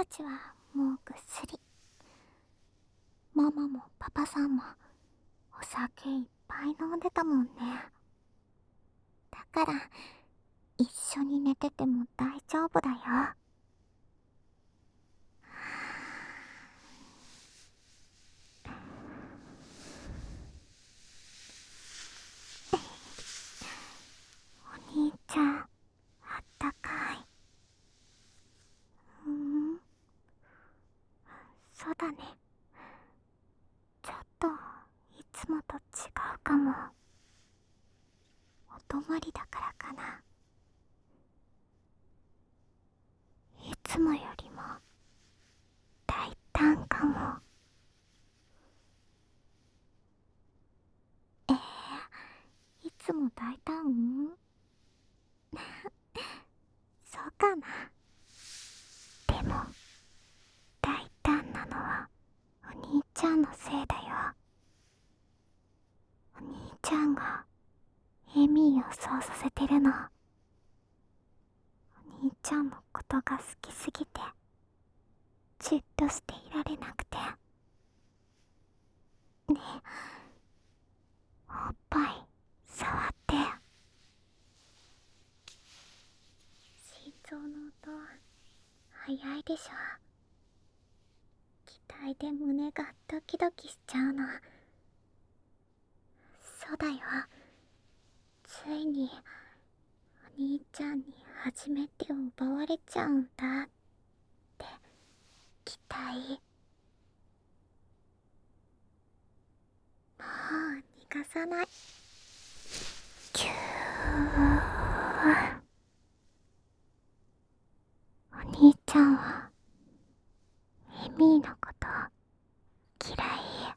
ちはもうぐっすり。ママもパパさんもお酒いっぱい飲んでたもんね。だから一緒に寝てても大丈夫だよ。お兄ちゃん、あったかい。そうだね。ちょっといつもと違うかも。お泊まりだからかな。いつもよりも大胆かも。いつも大胆？そうかな。でも大胆なのはお兄ちゃんのせいだよ。お兄ちゃんがエミーをそうさせてるの。お兄ちゃんのことが好きすぎてじっとしていられなくて。ねえ、おっぱい触って。心臓の音早いでしょ。期待で胸がドキドキしちゃうの。そうだよ、ついにお兄ちゃんに初めてを奪われちゃうんだって期待。もう逃がさない。キュー。お兄ちゃんはエミーのこと嫌い。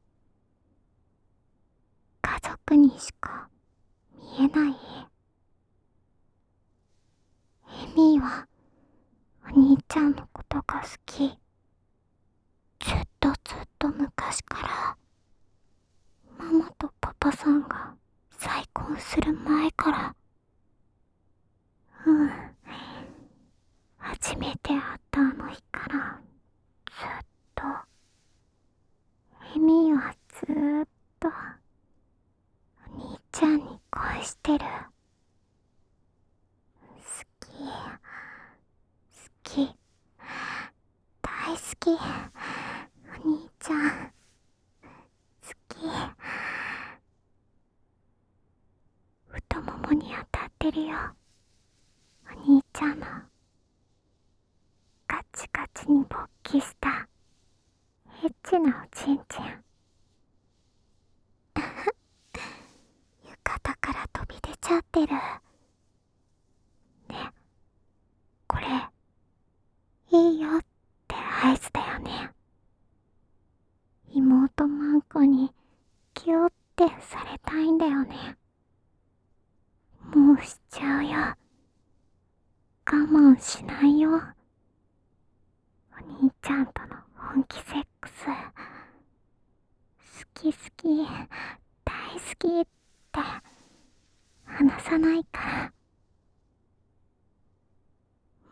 家族にしか見えない。エミーはお兄ちゃんのことが好き。ずっと昔から、ママとパパさんが再婚する前から。初めて会ったあの日からずっとエミーはずーっとお兄ちゃんに恋してる。好き大好き。お兄ちゃん好き。太ももに当たってるよ、お兄ちゃんのカチカチに勃起したエッチなおちんちん。浴衣から飛び出ちゃってる。ね、これいいよって合図だよね。妹マンコにキューってされたいんだよね。もうしちゃうよ。我慢しないよ。お兄ちゃんとの本気セックス好き大好きって話さないから。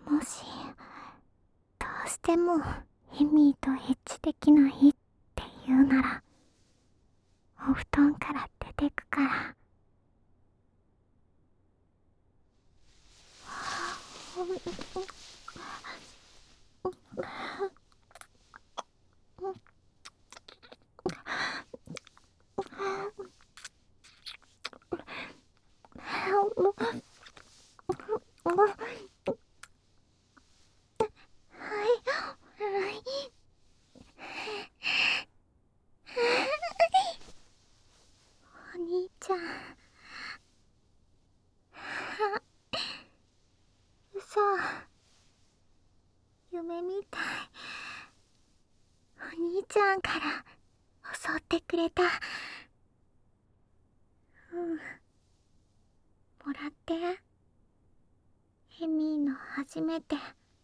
もしどうしてもエミーとエッチできないって言うならお布団から出てくから。お兄ちゃん、嘘、夢みたい。お兄ちゃんから襲ってくれた。もらって。エミーの初めて。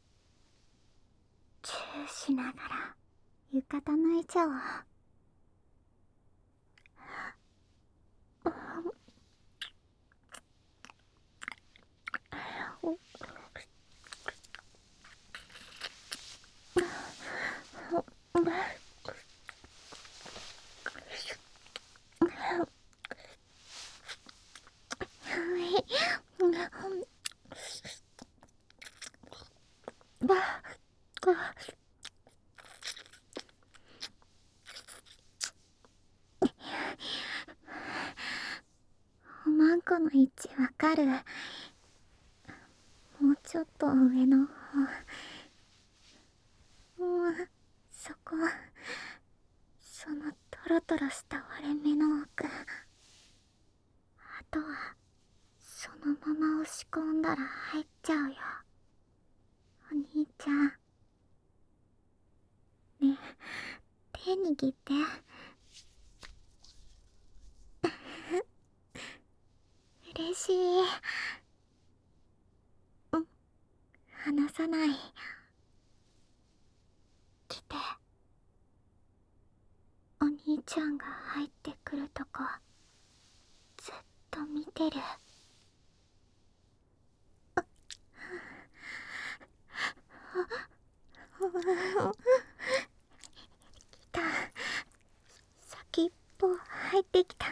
チューしながら浴衣脱いじゃおう。 んこの位置わかる？もうちょっと上の方。そこ。そのトロトロした割れ目の奥。あとはそのまま押し込んだら入っちゃうよ。お兄ちゃん。ねえ、手握って。嬉しい。離さない。来て。お兄ちゃんが入ってくるとこずっと見てる。来た。先っぽ入ってきた。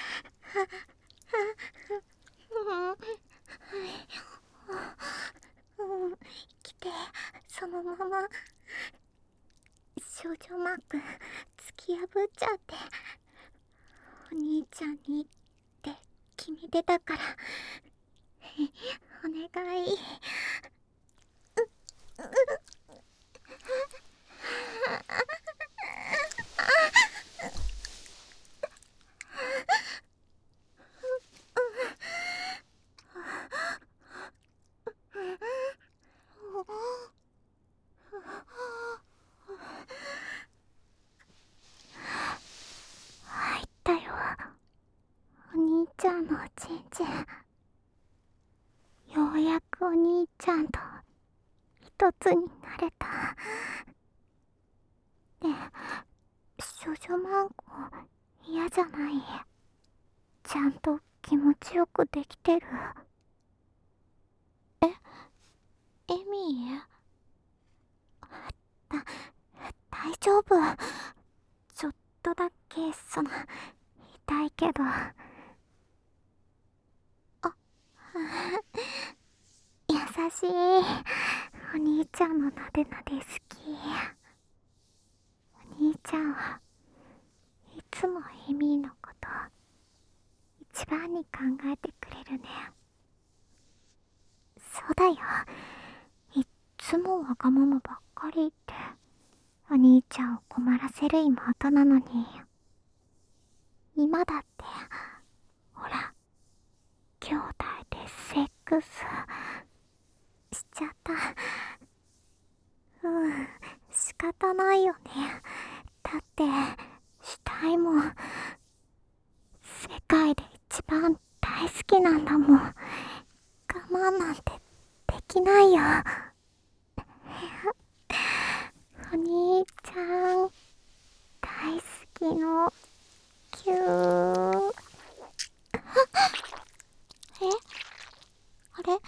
来て、そのまま。少女マーク突き破っちゃって。お兄ちゃんにって決めてたから。お願い。入ったよ。お兄ちゃんのおちんちん。ようやくお兄ちゃんと一つになれた。ねえ、少女マンコ嫌じゃない？ちゃんと気持ちよくできてる？え、エミー？だ、大丈夫。ちょっとだけ、痛いけど。優しい。お兄ちゃんのなでなで好き。お兄ちゃんはいつもエミーのこと一番に考えてくれるね。そうだよ。いっつもわがままばっかり言って、お兄ちゃんを困らせる妹なのに。今だって、ほら、兄弟でセックスしちゃった。仕方ないよね。だって、したいもん。世界で一番大好きなんだもん。我慢なんてできないよ。お兄ちゃん、大好きの。キュー。え、あれ、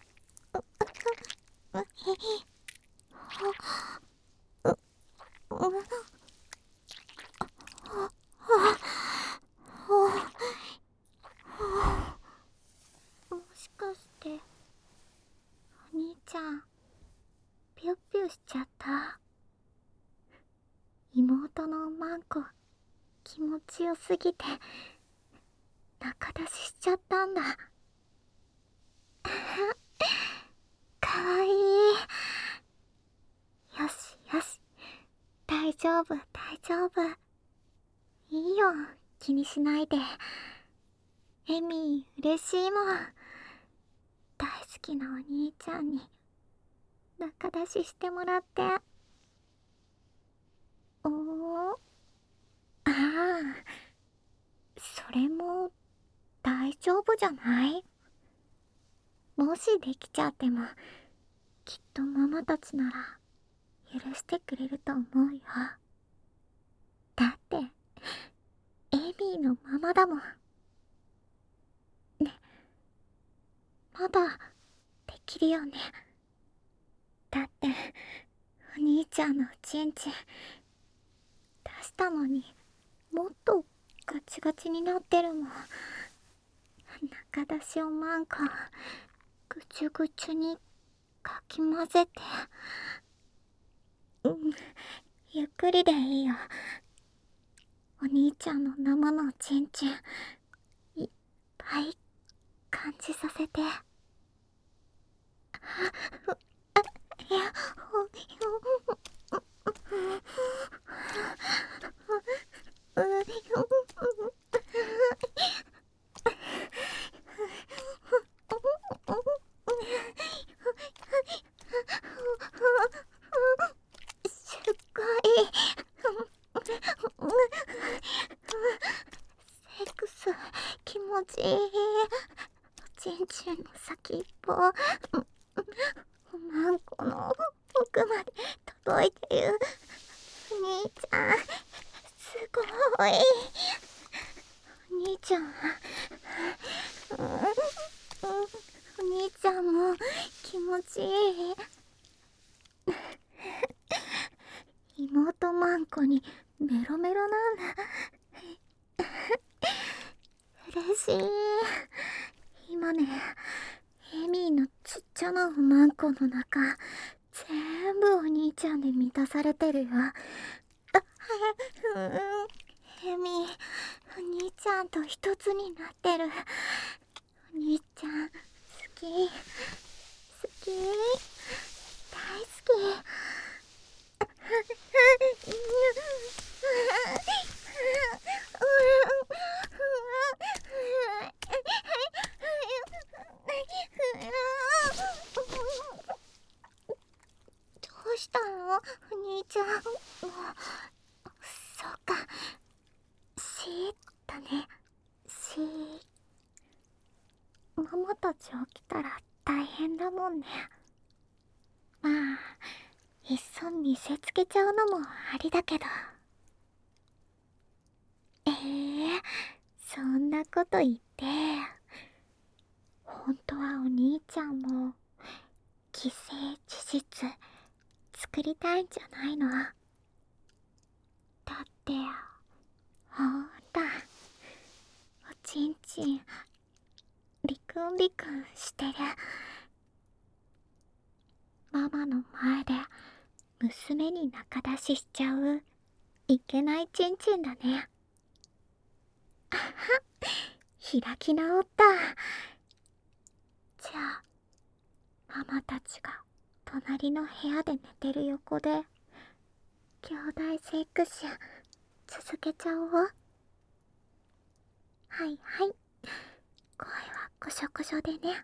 もしかしてお兄ちゃんピュッピュしちゃった？妹のマンコ気持ちよすぎて中出ししちゃったんだ。かわいい。よしよし、大丈夫大丈夫。いいよ、気にしないで。エミー嬉しいもん。大好きなお兄ちゃんに中出ししてもらって。おー、ああ、それも大丈夫じゃない？もしできちゃってもきっとママたちなら許してくれると思うよ。だってエミーのママだもんね。まだできるよね。だってお兄ちゃんのチンチン出したのにもっとガチガチになってるもん。中出しをマンコぐちゅぐちゅにかき混ぜて。ゆっくりでいいよ。お兄ちゃんの生のチンチンいっぱい感じさせて。すっごいセックス気持ちいい。おちんちんの先っぽおまんこの奥まで届いてる。お兄ちゃんすごい。お兄ちゃんお兄ちゃんも気持ちいい。妹まんこにメロメロなんだ。嬉しい。今ね、エミーのちっちゃなおまんこの中、全部お兄ちゃんで満たされてるよ。エミー、お兄ちゃんと一つになってる。お兄ちゃん、好き。好き。大好き。どうしたのお兄ちゃん。そうか。だね。ママたち起きたら大変だもんね。まあ、いっそ見せつけちゃうのもありだけど。そんなこと言って。本当はお兄ちゃんも既成事実作りたいんじゃないの？だってほら、おちんちんビクンビクンしてる。ママの前で娘に仲出ししちゃういけないちんちんだね。あはっ、開き直った。じゃあママたちが隣の部屋で寝てる横で兄弟セックス続けちゃおう。はいはい、声はこしょこしょでね。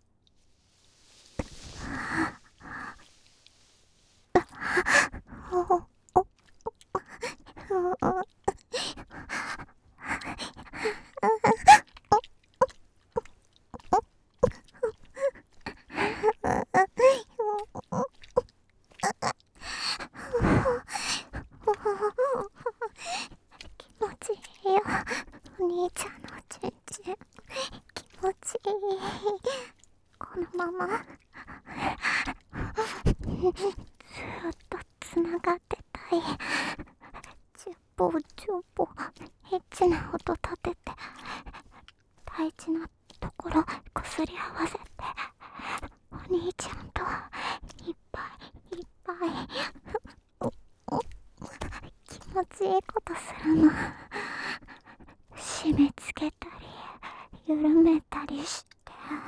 気持ちいいよ、お兄ちゃんのちんちん。気持ちいい。このままずーっとつながってたい。チュポチュポエッチな音立てて、大事なところこすり合わせて、お兄ちゃんといっぱいいっぱい気持ちいいことするの。締め付けたり緩めたりして、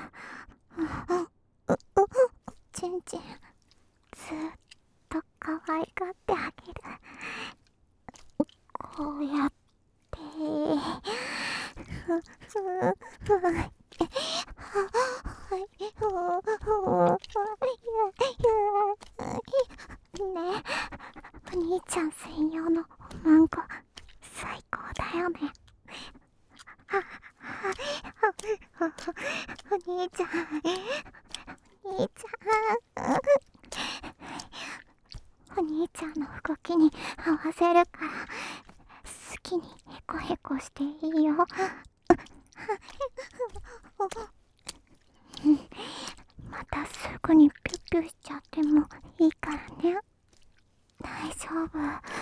ちんちんずっと可愛がってあげる。こうやってねえ、お兄ちゃん専用のおまんこ最高だよね。お兄ちゃん、お兄ちゃん、お兄ちゃんの動きに合わせるから好きにヘコヘコしていいよ。またすぐにピュッピュしちゃってもいいからね。大丈夫。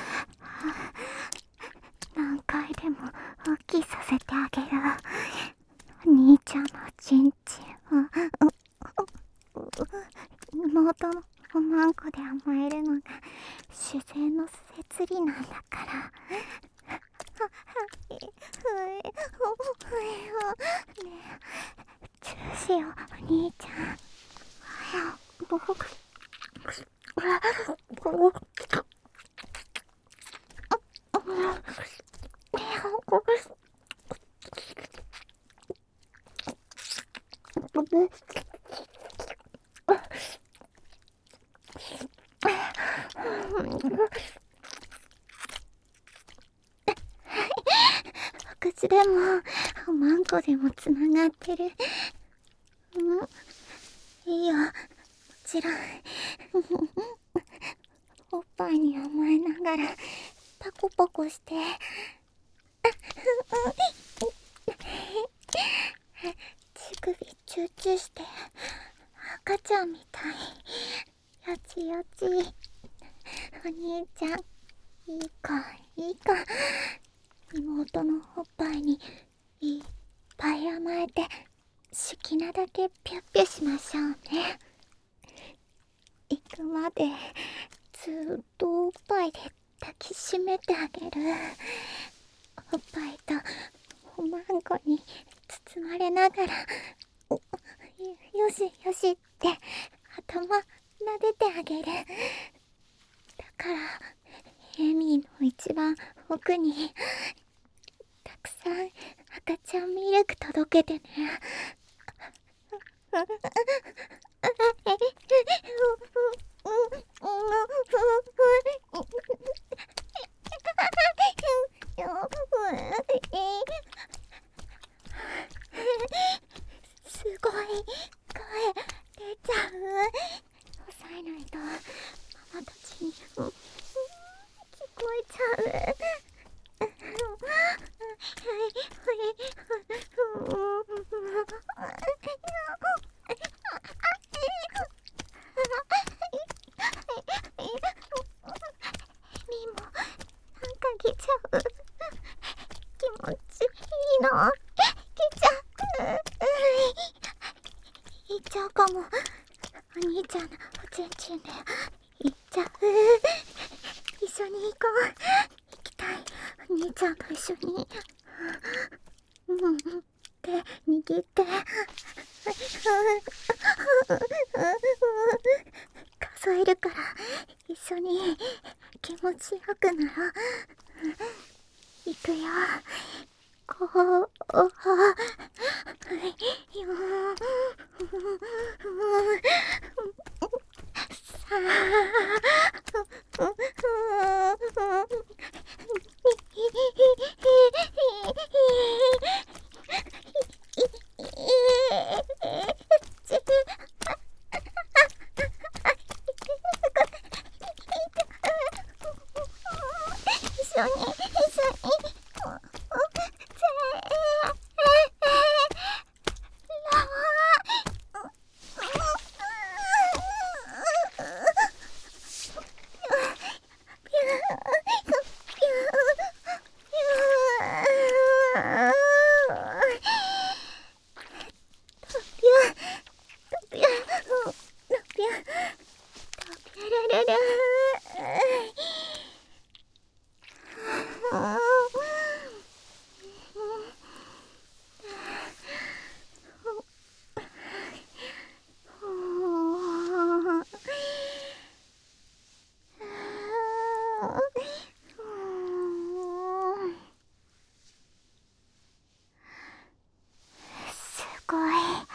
何回でも大きさせてあげる。お兄ちゃんのちんちんを妹のおまんこで甘えるのが自然の摂理なんだから。ねえ、チューししよう、お兄ちゃん。お口でもおまんこでもつながってる。いいよ、もちろん。おっぱいに甘えながらパコパコして、乳首チューチューして赤ちゃんみたい。よちよち。お兄ちゃん、いいかいいか。妹のおっぱいにいっぱい甘えて、好きなだけピュッピュしましょうね。行くまでずっとおっぱいで抱きしめてあげる。おっぱいとおまんこに包まれながら、よしよしって頭撫でてあげる。だからエミーの一番奥にたくさん赤ちゃんミルク届けてね。すごい声出ちゃう。抑えないとママたちに聞こえちゃう。みもなんか来ちゃう。気持ちいいの。来ちゃう。行っちゃうかも。お兄ちゃんのおちんちんで行っちゃう。一緒に行こう。行きたい。お兄ちゃんと一緒に。手握って。数えるから一緒に気持ちよくなろう。いくよ。5、一緒にすごい。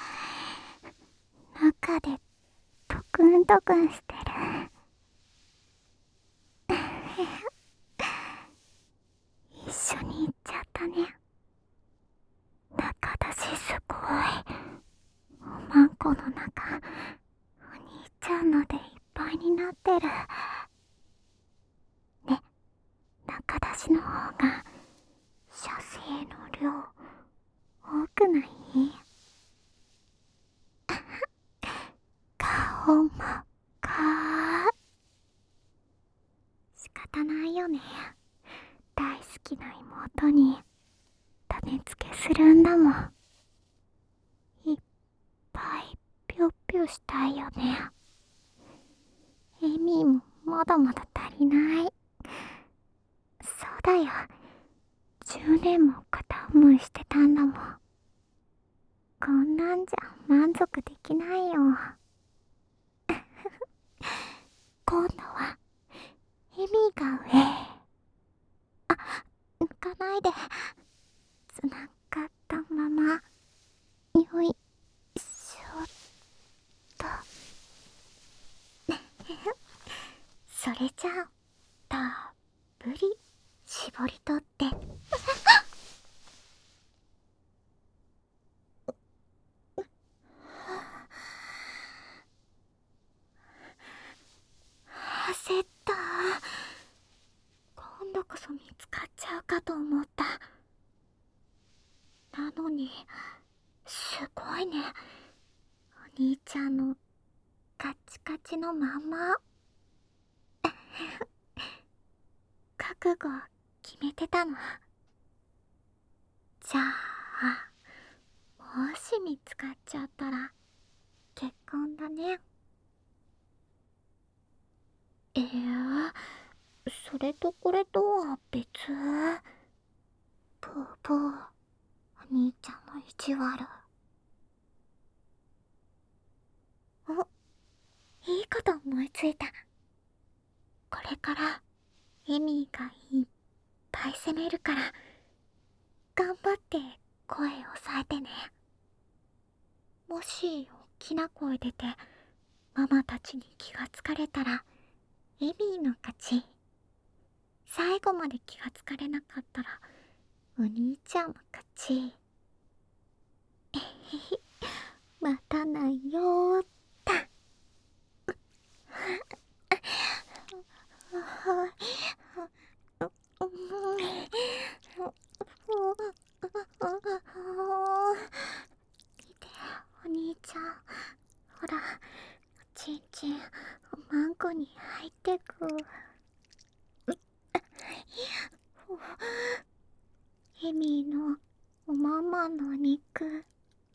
中でトクントクンしてる。一緒に行っちゃったね。中だしすごい。おまんこの中、お兄ちゃんのでいっぱいになってる。ね、中だしの方が射精の量多くない？顔もかー。仕方ないよね。大好きな妹に種付けするんだもん。いっぱいぴょっぴょしたいよね。エミーもまだまだ足りない。そうだよ。10年も片思いしてたんだもん。 こんなんじゃ満足できないよ。今度はエミが上。抜かないで。つながったまま。よいしょっと。それじゃあたっぷり絞り取って。焦った。今度こそ見つかっちゃうかと思った。なのにすごいね、お兄ちゃんのカチカチのまま。覚悟決めてたの。じゃあもし見つかっちゃったら結婚だね。それとこれとは別。ぷーぷー、お兄ちゃんの意地悪。お、いいこと思いついた。これからエミーがいっぱい責めるから頑張って声を抑えてね。もし大きな声出てママたちに気がつかれたらエミーの勝ち。最後まで気がつかれなかったらお兄ちゃんの勝ち。えへへ、待たないよーった。見て、お兄ちゃん。ほら、ちんちん、おまんこに入ってく。エミーのおまんまの肉、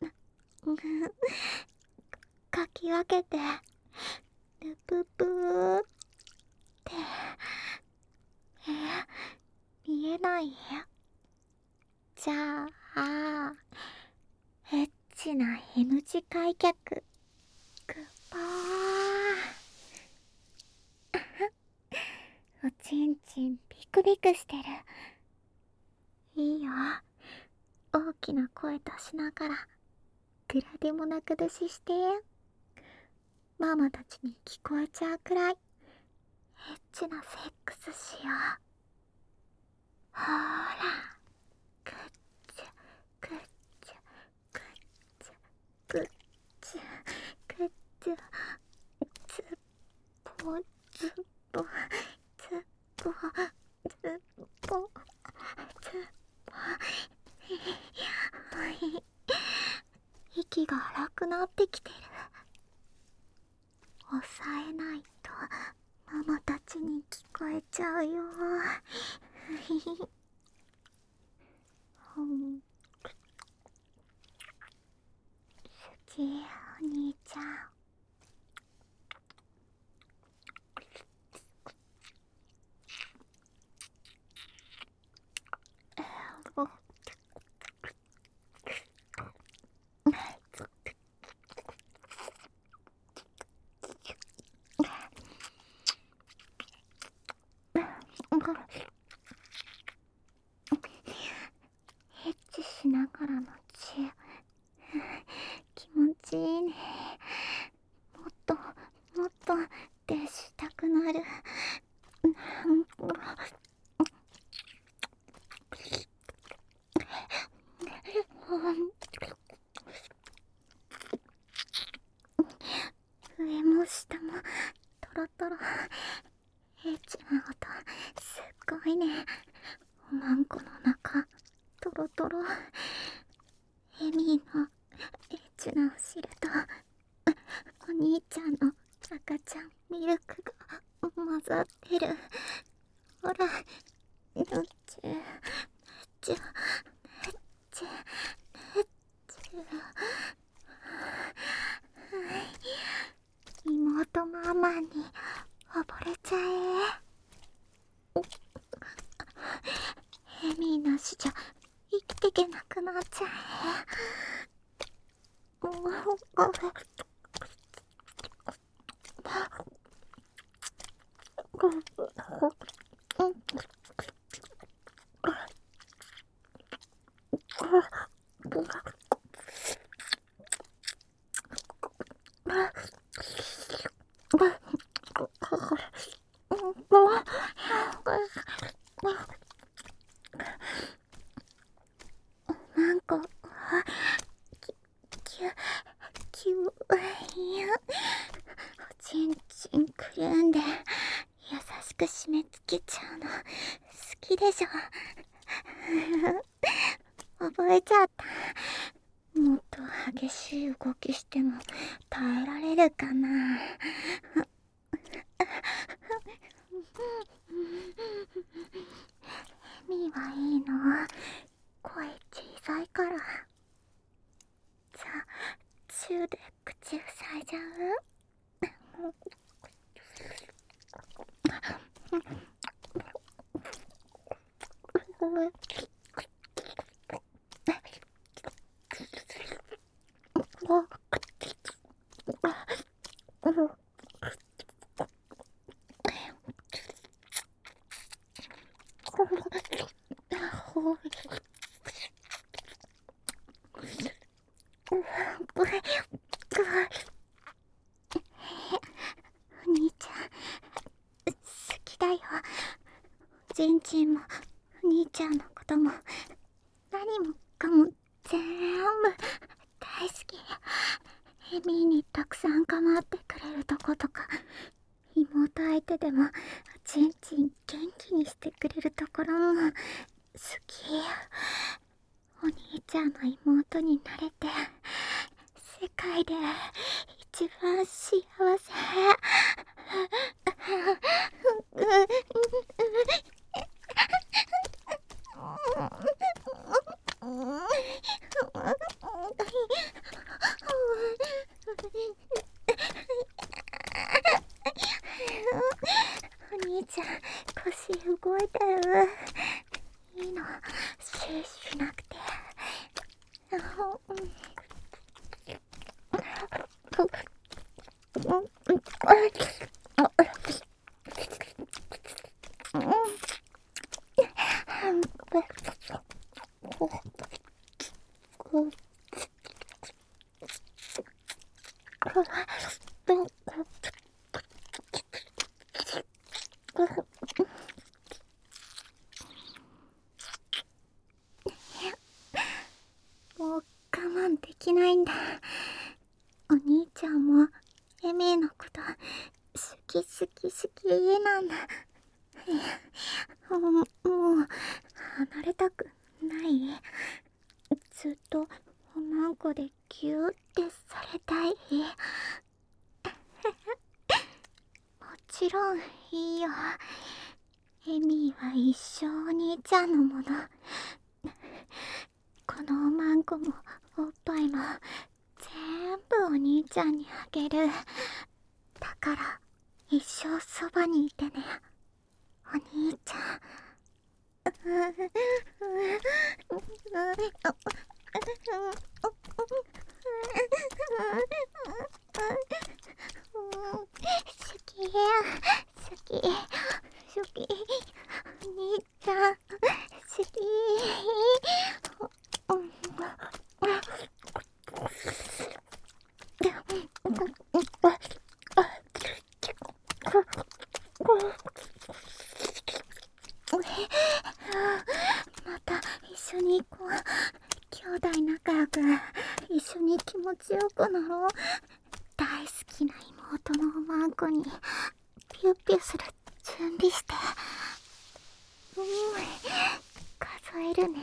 かき分けて、ルププーって、見えない？じゃあ、エッチな M 字開脚、グッバー。おちんちんビクビクしてる。いいよ、大きな声出しながらグラデモなく出しして。ママたちに聞こえちゃうくらいエッチなセックスしよう。ほーら、グッチュグッチュグッチュグッチュグッチュ、ズッポズッポズッポズッポズッポ。息が荒くなってきてる。抑えないとママたちに聞こえちゃうよ。好き、お兄ちゃん。エッチしながらのチュー、気持ちいいね。もっともっと出したくなる。上も下もトロトロ。エッチな音すっごいね。おまんこの中トロトロ。エミーのエッチなお尻とお兄ちゃんの赤ちゃんミルクが混ざってる。ほら、ぬっちゅぬっちゅぬっちゅぬっちゅ。妹ママに溺れちゃえ。エミーなしじゃ生きてけなくなっちゃえ。 なんか、きゅ、おちんちんくるんで、優しく締め付けちゃうの、好きでしょ。覚えちゃった。もっと激しい動きしても耐えられるかな。ミはいいの。声小さいから。じゃあ、チューで口塞いじゃう？お兄ちゃん、好きだよ。ジンジンもお兄ちゃんのことも何もかも全部大好き。エミーにたくさん構ってくれるとことか、妹相手でもジンジン元気にしてくれるところも好き。お兄ちゃんの妹になれて世界で一番幸せ。お兄ちゃん、腰動いてる。いいの、しなくて。もう我慢できないんだ。お兄ちゃんもエミーのこと好きなんだ。もう離れたくない。ずっとおまんこでギューってされたい。もちろんいいよ。エミーは一生お兄ちゃんのもの。このおまんこもおっぱいも全部お兄ちゃんにあげる。だから一生そばにいてね、お兄ちゃん。好き、お兄ちゃん、好き。また一緒に行こう。兄弟仲良く一緒に気持ちよくなろう。大好きな妹のおまんこにピュッピュする準備して。数えるね。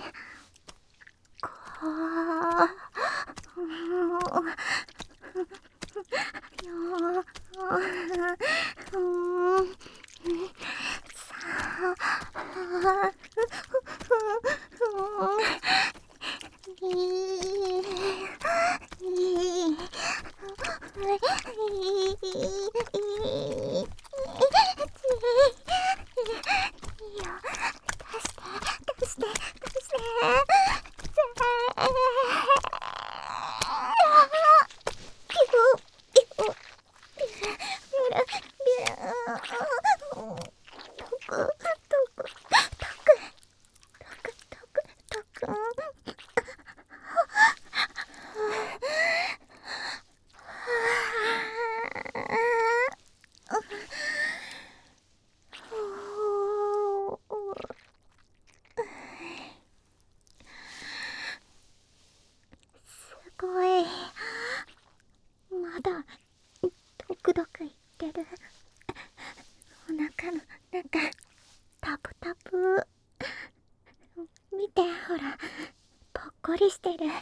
だ。ドクドクいってる。お腹の中、タプタプ。見て、ほら、ぽっこりしてる。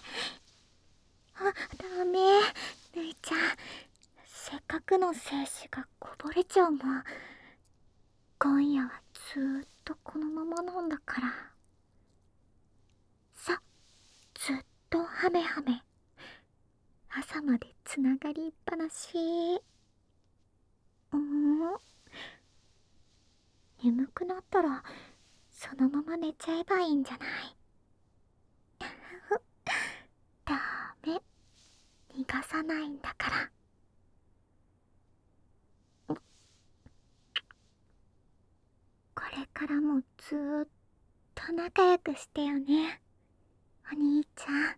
ダメ。ぬいちゃん、せっかくの精子がこぼれちゃうもん。今夜はずーっとこのままなんだから。さ、ずっとハメハメ。朝までつながりっぱなし。眠くなったらそのまま寝ちゃえばいいんじゃない？ダメ、逃がさないんだから。これからもずーっと仲良くしてよね、お兄ちゃん。